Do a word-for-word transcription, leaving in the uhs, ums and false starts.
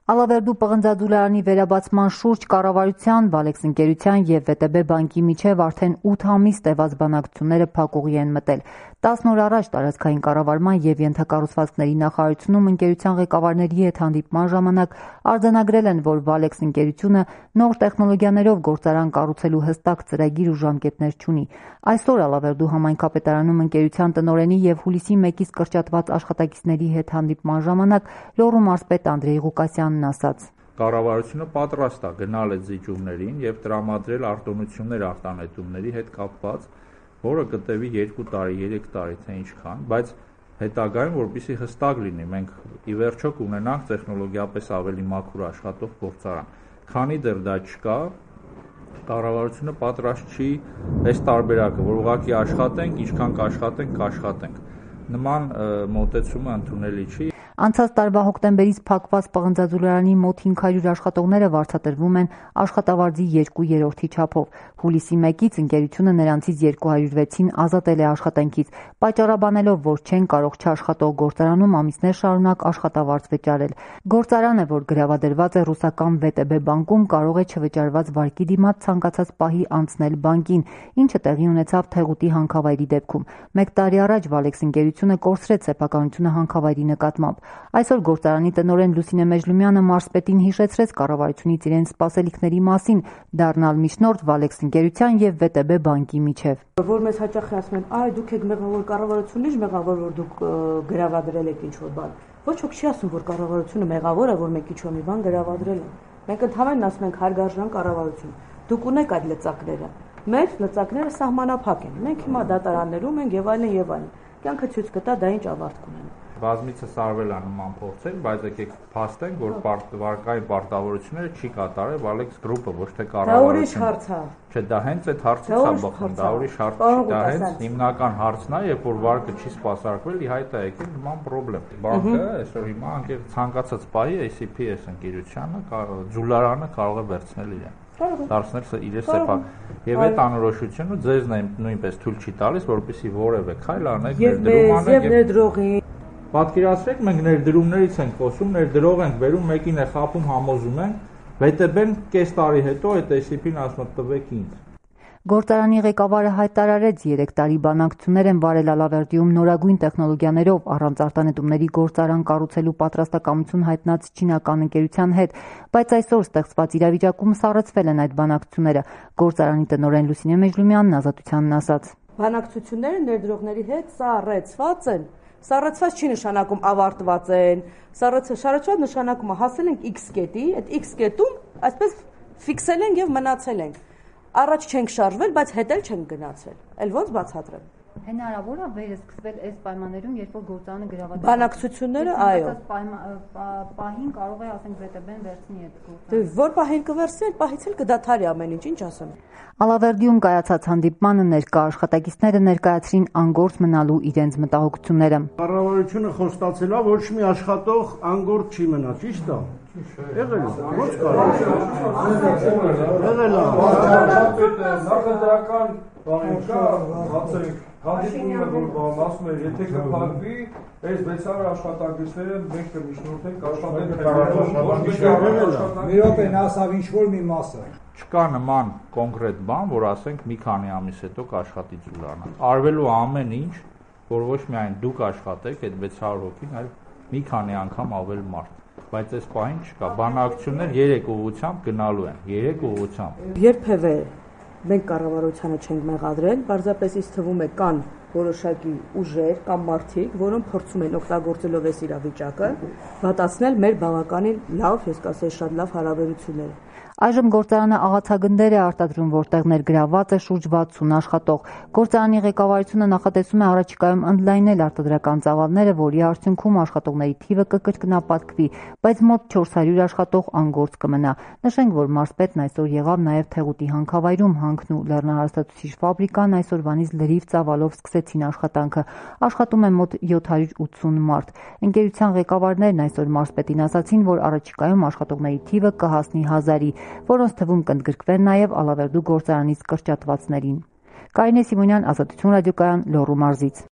Ալավերդու պղնձաձուլարանի վերաբացման շուրջ կառավարության, Valex ընկերության և վե տե բե բանկի միջև արդեն ութ ամիս տևած բանակցությունները փակուղի են մտել։ տասն օր առաջ տարածքային կառավարման և ենթակառուցվածքների նախարարությունում ընկերության ղեկավարների հետ հանդիպման ժամանակ արձանագրել են, որ Valex ընկերությունը նոր տեխնոլոգիաներով գործարան կառուցելու հստակ ծրագիր ու ժամկետներ չունի։ Այսօր Ալավերդու համայնքապետարանում ընկերության տնօրենի և հուլիսի մեկից կրճատված աշխատակիցների հետ հանդիպման ժամանակ լոռու մարզպետ Անդրեյ Ղուկասյանն ասաց. Կառավարությունը պատրաստ է գնալ այդ զիջումներին և տրամադրել արտոնություններ արտանետումների հետ կապված, որը կտևի երկու տարի, երեք տարի, թե ինչքան, բայց հետագայում, որպեսզի հստակ լինի, մենք ի վերջո կունենանք տեխնոլոգիապես ավելի մաքուր աշխատող գործարան։ Քանի դեռ դա չկա, կառավարությունը պատրաստ չի այս տարբերակը, որ ուղղակի աշխատենք, ինչքան կաշխատենք, կաշխատենք։ Նման մոտեցումը ընդունելի չի։ Անցած տարվա հոկտեմբերից փակված պղնձաձուլարանի մոտ հինգ հարյուր աշխատողները վարձատրվում են աշխատավարձի երկու երրորդի չափով։ Հուլիսի մեկից ընկերությունը նրանցից երկու հարյուր վեցին ազատել է աշխատանքից, պատճառաբանելով, որ չեն կարող չաշխատող գործարանում ամիսներ շարունակ աշխատավարձ վճարել։ Գործարանը, որ գրավադրված է ռուսական վե տե բե բանկում, կարող է չվճարված վարկի դիմաց ցանկացած պահի անցնել բանկին, ինչը տեղի ունեցավ Թեղուտի հանքավայրի դեպքում։ Մեկ տարի առաջ Valex ընկերությունը կորցրեց սեփականությունը հանքավայրի նկատմամբ։ Այսօր գործարանի տնօրեն Լուսինե Մեժլումյանը մարզպետին հիշեցրեց կառավարությունից իրենց սպասելիքների մասին դառնալ միջնորդ Valex ընկերության և վե տե բե բանկի միջև։ Որ մեզ հաճախ ասում են, այ դուք եք մեղավոր, կառավարությունն ինչ մեղավոր, որ դուք գրավադրել եք ինչ-որ բան։ Ոչ ոք չի ասում, որ կառավարությունը մեղավոր է, որ մեկ ինչ-որ մի բան գրավադրել է։ Մենք ընդհանրապես ասում ենք հարգարժան կառավարություն։ Դուք ունեք այդ լծակները։ Մեր լծակները սահմանափակ են։ Մենք հիմա դատարաններում ենք եւ այլն եւ այլն։ Կյանքը ցույց կտա դա ինչ ավարտ կունենա։ Բազմիցս արվել է նման փորձեր, բայց եկեք փաստենք, որ վարկային պարտավորությունները չի կատարել Valex Group-ը, ոչ թե կառավարությունը։ Չէ, դա հենց այդ հարցից է բխում, դա ուրիշ հարց չի, դա հենց հիմնական հարցն է, երբ որ վարկը չի սպասարկվել, ի հայտ է եկել նման խնդրեմ։ Բանկը այսօր հիմա անկեր ցանկացած պահի էյ սի փի էս ընկերությանը, ձուլարանը կարող է վերցնել իրեն։ Դարձնել իր սեփակ։ Եվ այդ անորոշությունը ձեզ նույնպես թույլ չի տալիս, որպեսզի որևէ քայլ անեք, ներդրում անեք եւ ներդրողի Պատկերացրեք, մենք ներդրումներից ենք խոսում, ներդրող ենք բերում, մեկին է խաբում, համոզում են, վե տե բեն կես տարի հետո այդ էյ սի փին ասում է տվեք ինձ։ Գործարանի ղեկավարը հայտարարեց երեք տարի բանակցություններ են վարել Ալավերդիում նորագույն տեխնոլոգիաներով առանց արտանետումների գործարան կառուցելու պատրաստակամություն հայտնած չինական ընկերության հետ, բայց այսօր ստեղծված իրավիճակում սառեցվել են այդ բանակցությունները։ Գործարանի տնօրեն Լուսինե Մեժլումյանն Ազատությանն ասաց. Բանակցությունները ներդրողների հետ սառեցված են։ Սառեցված չի նշանակում ավարտված են, սառեցված նշանակում է հասել ենք X կետի, այդ X կետում այսպես ֆիքսել ենք եւ մնացել ենք։ Առաջ չենք շարժվել, բայց հետ էլ չենք գնացել։ Էլ ոնց բացատրեմ։ Հնարավոր է վերսկսվել այս պայմաններում, երբ որ գործարանը գրավադրված է։ Բանակցությունները, այո։ Պահին կարող է, ասենք, վե տե բեն վերցնի այդ գործարանը։ Որ պահին կվերցնի, այդ պահից էլ կդադարի ամեն ինչ, ինչ ասեմ։ Ալավերդիում կայացած հանդիպմանը ներկա աշխատակիցները ներկայացրին անգործ մնալու իրենց մտահոգությունները։ Կառավարությունը խոստացել է, ոչ մի աշխատող անգործ չի մնա, ճիշտ է։ Եղել է, ո՞նց կարող։ Եղել է։ Նախընտրական բանի կա, բացենք, հանդիպումը որ ասում էր, եթե կփակվի, այս վեց հարյուր աշխատակիցները մենք կմիշնորդենք աշխատենք։ Մի րոպե նա ասավ ինչ-որ մի մասը։ Չկա նման կոնկրետ բան, որ ասենք մի քանի ամիս հետո կաշխատի ձուլարանը։ Արվելու ամեն ինչ, որ ոչ միայն դուք աշխատեք այդ վեց հարյուր հոգին, այլ մի քանի անգամ ավել մարդ։ Բայց այս պահին չկա, բանակցություններ երեք ուղղությամբ գնալու են, երեք ուղղությամբ։ Երբևէ մենք կառավարությանը չենք մեղադրել, պարզապես ինձ թվում է կան որոշակի ուժեր կամ մարդիկ, որոնք փորձում են օգտագործելով այս իրավիճակը, վատացնել մեր բավականին լավ, ես կասեի շատ լավ հարաբերությունները։ Այժմ գործարանը աղացագնդեր է արտադրում, որտեղ ներգրավված է շուրջ վաթսուն աշխատող։ Գործարանի ղեկավարությունը նախատեսում է առաջիկայում ընդլայնել արտադրական ծավալները, որի արդյունքում աշխատողների թիվը կկրկնապատկվի, բայց մոտ չորս հարյուր աշխատող անգործ կմնա։ Նշենք, որ մարզպետն այսօր եղավ նաև Թեղուտի հանքավայրում, հանքն ու լեռնահարստացուցիչ ֆաբրիկան այսօրվանից լրիվ ծավալով սկսեցին աշխատանքը։ Աշխատում է մոտ յոթ հարյուր ութսուն մարդ։ Ընկերության ղեկավարներն այսօր մարզպետին ասացին, որ առաջիկայում աշխատողների թիվը կհասնի հազարի, որոնց թվում կընդգրկվեն նաև Ալավերդու գործարանից կրճատվածներին։ Կարինե Սիմոնյան, Ազատություն ռադիոկայան, Լոռու մարզից։